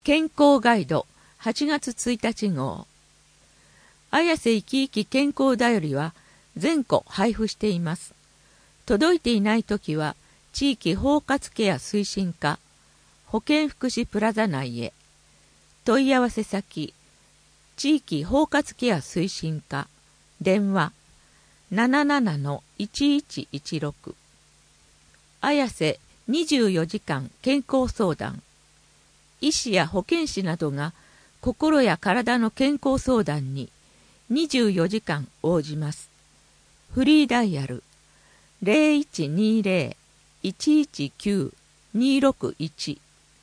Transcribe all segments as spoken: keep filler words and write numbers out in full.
健康ガイドはちがつついたち号。綾瀬いきいき健康だよりは全個配布しています。届いていないときは地域包括ケア推進課保健福祉プラザ内へ。問い合わせ先地域包括ケア推進課電話 ななななのいちいちいちろく。綾瀬にじゅうよじかん健康相談。医師や保健師などが心や体の健康相談ににじゅうよじかん応じます。フリーダイヤル ゼロいちにゼロ いちいちきゅう にろくいち。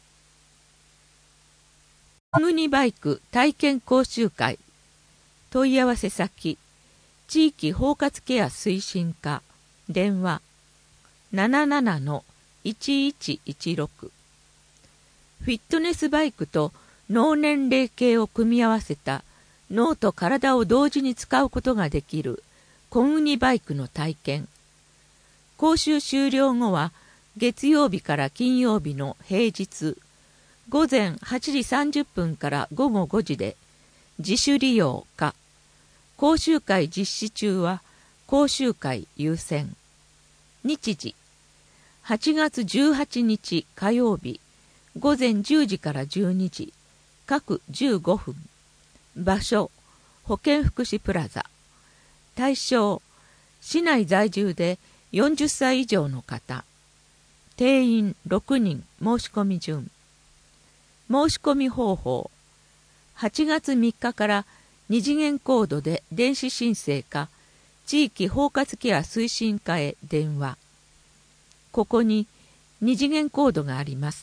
コムニバイク体験講習会。問い合わせ先地域包括ケア推進課電話 ななななのいちいちいちろく。フィットネスバイクと脳年齢計を組み合わせた脳と体を同時に使うことができるコムニバイクの体験。講習終了後は月曜日から金曜日の平日午前はちじさんじゅっぷんから午後ごじで自主利用か、講習会実施中は講習会優先。日時はちがつじゅうはちにち火曜日午前じゅうじからじゅうにじ、各じゅうごふん。場所保健福祉プラザ。対象市内在住でよんじゅっさい以上の方。定員ろくにん。申し込み順。申し込み方法はちがつみっかから二次元コードで電子申請か地域包括ケア推進課へ電話。ここに二次元コードがあります。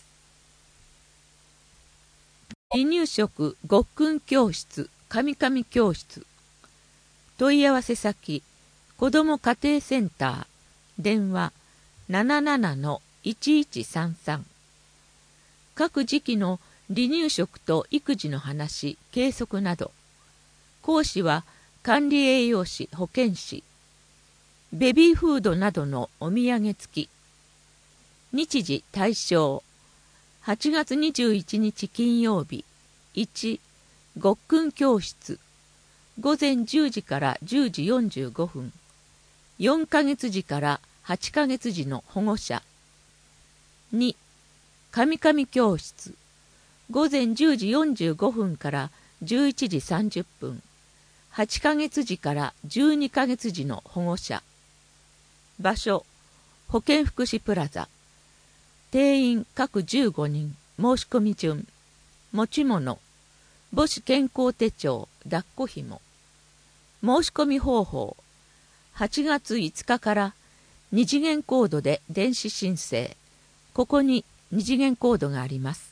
離乳食ごっくん教室かみかみ教室。問い合わせ先子ども家庭センター電話 ななななのいちいちさんさん。各時期の離乳食と育児の話計測など。講師は管理栄養士保健師。ベビーフードなどのお土産付き。日時対象はちがつにじゅういちにち金曜日いちごっくん教室午前じゅうじからじゅうじよんじゅうごふん。よんかげつじからはちかげつじの保護者。にかみかみ教室午前じゅうじよんじゅうごふんからじゅういちじさんじゅっぷん。はちかげつじからじゅうにかげつじの保護者。場所保健福祉プラザ。定員各じゅうごにん。申し込み順。持ち物母子健康手帳抱っこひも。申し込み方法はちがついつかから二次元コードで電子申請。ここに二次元コードがあります。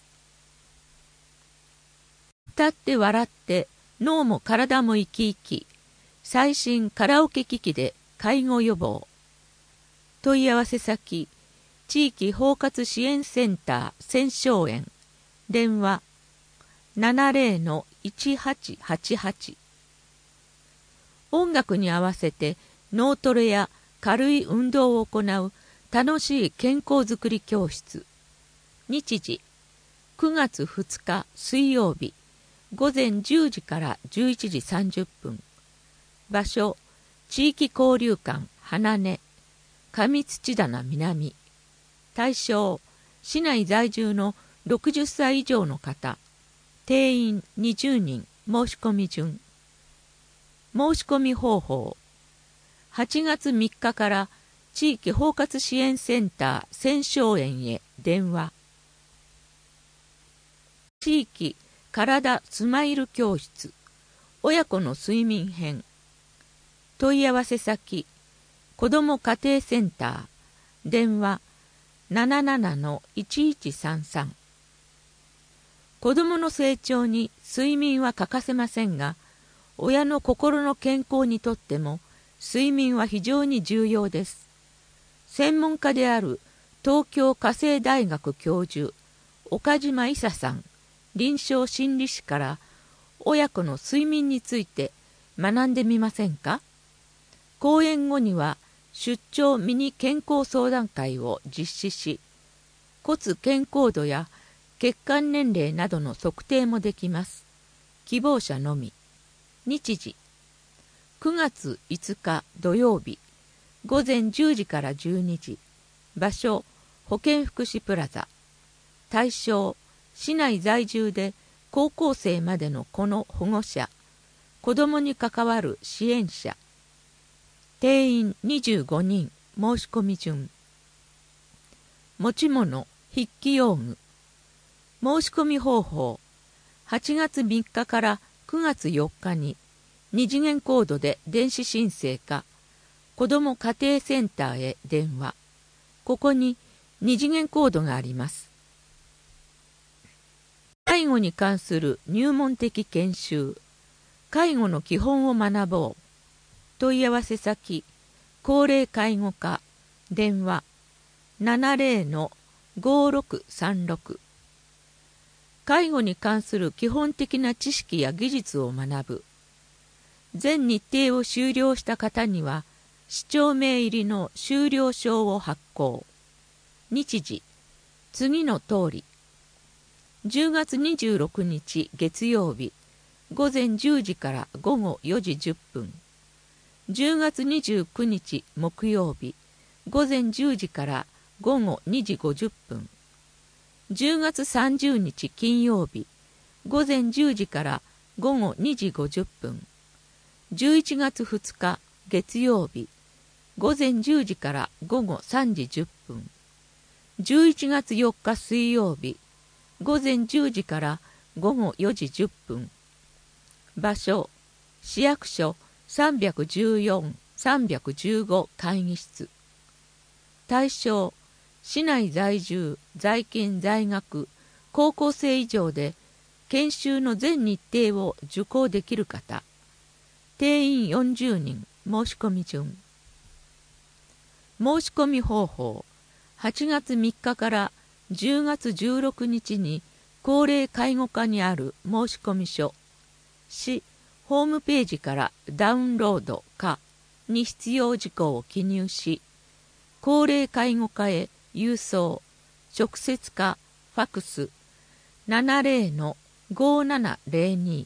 歌って笑って脳も体も生き生き。最新カラオケ機器で介護予防。問い合わせ先地域包括支援センター千松園電話 ななゼロのいちはちはちはち。音楽に合わせて脳トレや軽い運動を行う楽しい健康づくり教室。日時くがつふつか水曜日午前じゅうじからじゅういちじさんじゅっぷん。場所地域交流館花根上土棚南。対象市内在住のろくじゅっさい以上の方。定員にじゅうにん。申し込み順。申し込み方法はちがつみっかから地域包括支援センター千松園へ電話。地域体スマイル教室親子の睡眠編。問い合わせ先子ども家庭センター電話 ななななのいちいちさんさん。子どもの成長に睡眠は欠かせませんが、親の心の健康にとっても睡眠は非常に重要です。専門家である東京家政大学教授岡島伊佐さん臨床心理士から親子の睡眠について学んでみませんか。講演後には出張ミニ健康相談会を実施し、骨健康度や血管年齢などの測定もできます。希望者のみ。日時くがついつか土曜日ごぜんじゅうじからじゅうにじ。場所保健福祉プラザ。対象市内在住で高校生までの子の保護者、子どもに関わる支援者。定員にじゅうごにん。申し込み順。持ち物筆記用具。申し込み方法はちがつみっかからくがつよっかに二次元コードで電子申請か子ども家庭センターへ電話。ここに二次元コードがあります。介護に関する入門的研修。介護の基本を学ぼう。問い合わせ先高齢介護課電話 ななぜろのごろくさんろく。介護に関する基本的な知識や技術を学ぶ。全日程を終了した方には市町名入りの終了証を発行。日時次の通り。じゅうがつにじゅうろくにち月曜日ごぜんじゅうじからごごよじじゅっぷん。じゅうがつにじゅうくにち木曜日ごぜんじゅうじからごごにじごじゅっぷん。じゅうがつさんじゅうにち金曜日ごぜんじゅうじからごごにじごじゅっぷん。じゅういちがつふつか月曜日ごぜんじゅうじからごごさんじじゅっぷん。じゅういちがつよっか水曜日ごぜんじゅうじからごごよじじゅっぷん。場所市役所さんびゃくじゅうよん、さんびゃくじゅうご会議室。対象市内在住、在勤在学、高校生以上で研修の全日程を受講できる方。定員よんじゅうにん。申し込み順。申し込み方法はちがつみっかからじゅうがつじゅうろくにちに高齢介護課にある申込書市ホームページからダウンロードかに必要事項を記入し、高齢介護課へ郵送、直接かファクス ななぜろのごななぜろに。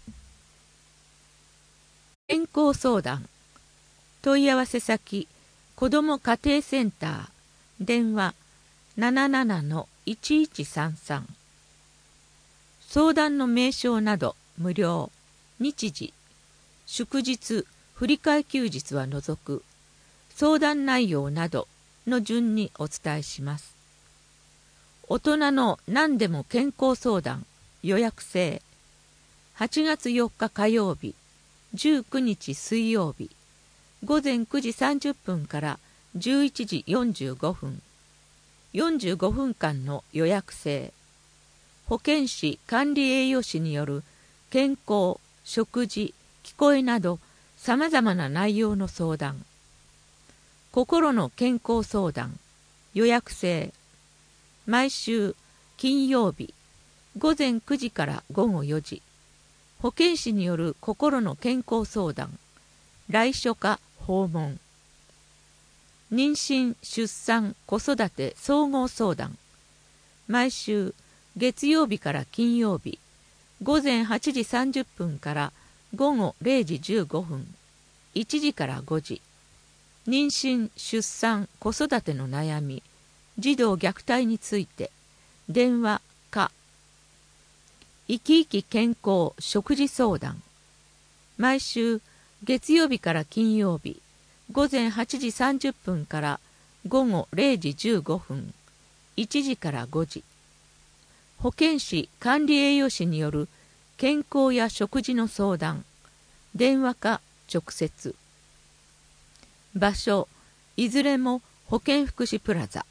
健康相談問い合わせ先子ども家庭センター電話 ななななのいちいちさんさん。相談の名称など無料。日時祝日振り替え休日は除く。相談内容などの順にお伝えします。大人の何でも健康相談予約制。はちがつよっか火曜日じゅうくにち水曜日ごぜんくじさんじゅっぷんからじゅういちじよんじゅうごふん。よんじゅうごふんかんの予約制。保健師管理栄養士による健康、食事、聞こえなどさまざまな内容の相談。心の健康相談予約制。毎週金曜日ごぜんくじからごごよじ。保健師による心の健康相談。来所か訪問。妊娠・出産・子育て総合相談。毎週月曜日から金曜日ごぜんはちじさんじゅっぷんからごごれいじじゅうごふん、いちじからごじ。妊娠・出産・子育ての悩み、児童虐待について電話か。生き生き健康食事相談。毎週月曜日から金曜日ごぜんはちじさんじゅっぷんからごごれいじじゅうごふん、いちじからごじ。保健師管理栄養士による健康や食事の相談。電話か直接。場所いずれも保健福祉プラザ。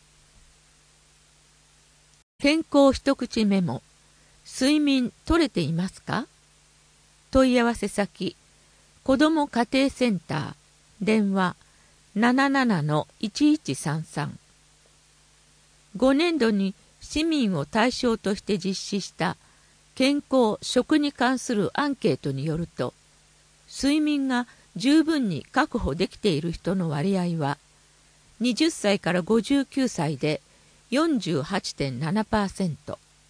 健康一口メモ。睡眠取れていますか？問い合わせ先子ども家庭センター電話 ななななのいちいちさんさん。ごねんどに市民を対象として実施した健康・食に関するアンケートによると、睡眠が十分に確保できている人の割合ははたちからごじゅうきゅうさいで よんじゅうはちてんななパーセント、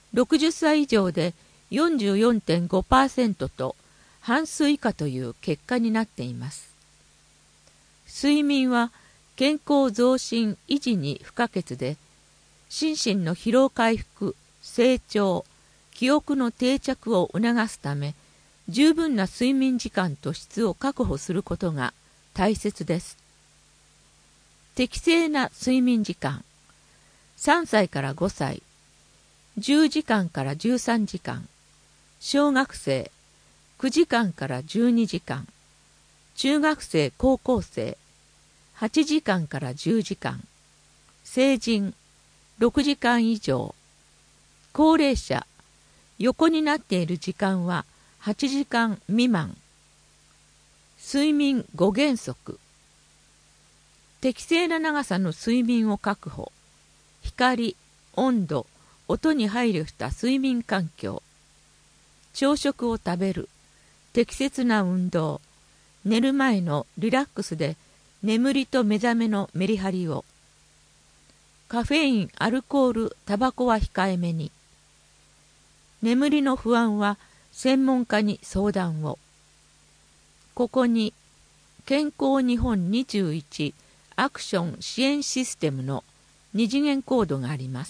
ろくじゅっさい以上で よんじゅうよんてんごパーセント と半数以下という結果になっています。睡眠は健康増進維持に不可欠で、心身の疲労回復、成長、記憶の定着を促すため、十分な睡眠時間と質を確保することが大切です。適正な睡眠時間、さんさいからごさい、じゅうじかんからじゅうさんじかん、小学生、くじかんからじゅうにじかん、中学生高校生、はちじかんからじゅうじかん、成人、ろくじかん以上、高齢者、横になっている時間ははちじかん未満。睡眠ご原則。適正な長さの睡眠を確保。光、温度、音に配慮した睡眠環境。朝食を食べる。適切な運動。寝る前のリラックスで眠りと目覚めのメリハリを。カフェイン、アルコール、タバコは控えめに。眠りの不安は専門家に相談を。ここに健康日本にじゅういちアクション支援システムの二次元コードがあります。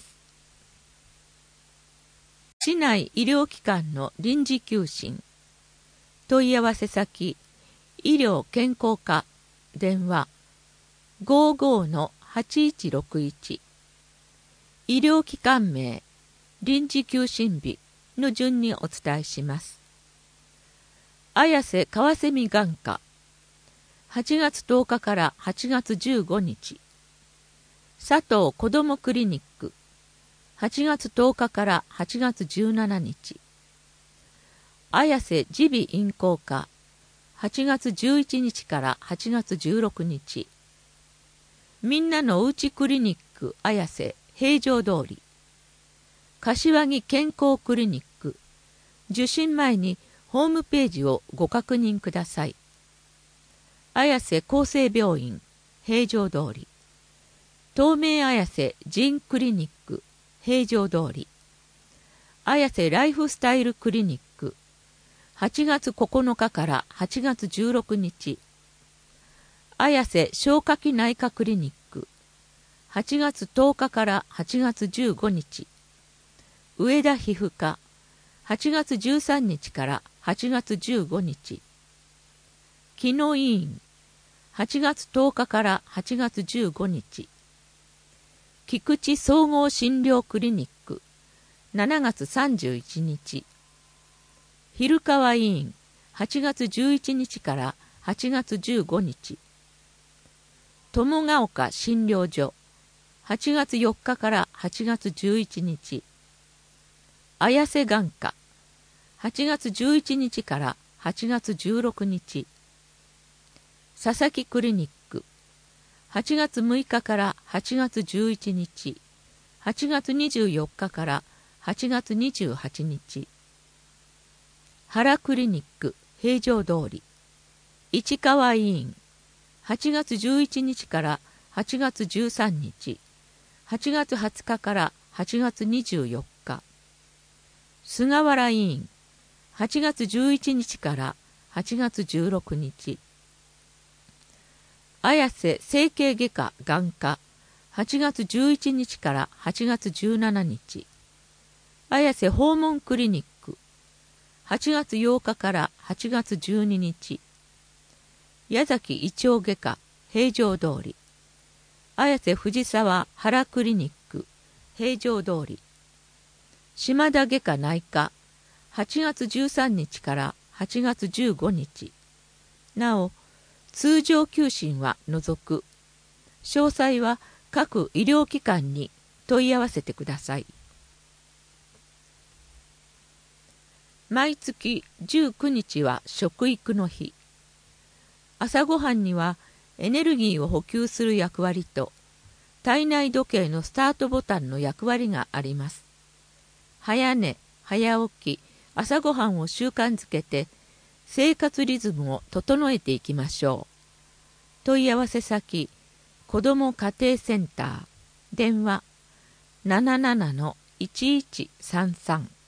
市内医療機関の臨時休診。問い合わせ先、医療健康課、電話 ごじゅうごのはちいちろくいち。医療機関名、臨時休診日の順にお伝えします。綾瀬川蝉眼科、はちがつとおかからはちがつじゅうごにち。佐藤こどもクリニック、はちがつとおかからはちがつじゅうしちにち。綾瀬耳鼻咽喉科、はちがつじゅういちにちからはちがつじゅうろくにち。みんなのおうちクリニック綾瀬平常通り。柏木健康クリニック、受診前にホームページをご確認ください。綾瀬厚生病院平常通り。東名綾瀬腎クリニック平常通り。綾瀬ライフスタイルクリニック、はちがつここのかからはちがつじゅうろくにち。綾瀬消化器内科クリニック、はちがつとおかからはちがつじゅうごにち。上田皮膚科、はちがつじゅうさんにちからはちがつじゅうごにち。木野医院、はちがつとおかからはちがつじゅうごにち。菊池総合診療クリニック、しちがつさんじゅういちにち。昼川医院、はちがつじゅういちにちからはちがつじゅうごにち。友ヶ丘診療所、はちがつよっかからはちがつじゅういちにち。綾瀬眼科、はちがつじゅういちにちからはちがつじゅうろくにち。佐々木クリニック、はちがつむいかからはちがつじゅういちにち。はちがつにじゅうよっかからはちがつにじゅうはちにち。原クリニック平常通り。市川医院、はちがつじゅういちにちからはちがつじゅうさんにち。はちがつはつかからはちがつにじゅうよっか。菅原医院、はちがつじゅういちにちからはちがつじゅうろくにち。綾瀬整形外科眼科、はちがつじゅういちにちからはちがつじゅうしちにち。綾瀬訪問クリニック、はちがつようかからはちがつじゅうににち。矢崎胃腸外科平常通り。綾瀬藤沢原クリニック平常通り。島田外科内科、はちがつじゅうさんにちからはちがつじゅうごにち。なお、通常休診は除く。詳細は各医療機関に問い合わせてください。毎月じゅうくにちは食育の日。朝ごはんにはエネルギーを補給する役割と体内時計のスタートボタンの役割があります。早寝、早起き、朝ごはんを習慣づけて生活リズムを整えていきましょう。問い合わせ先、子ども家庭センター、電話 ななななのいちいちさんさん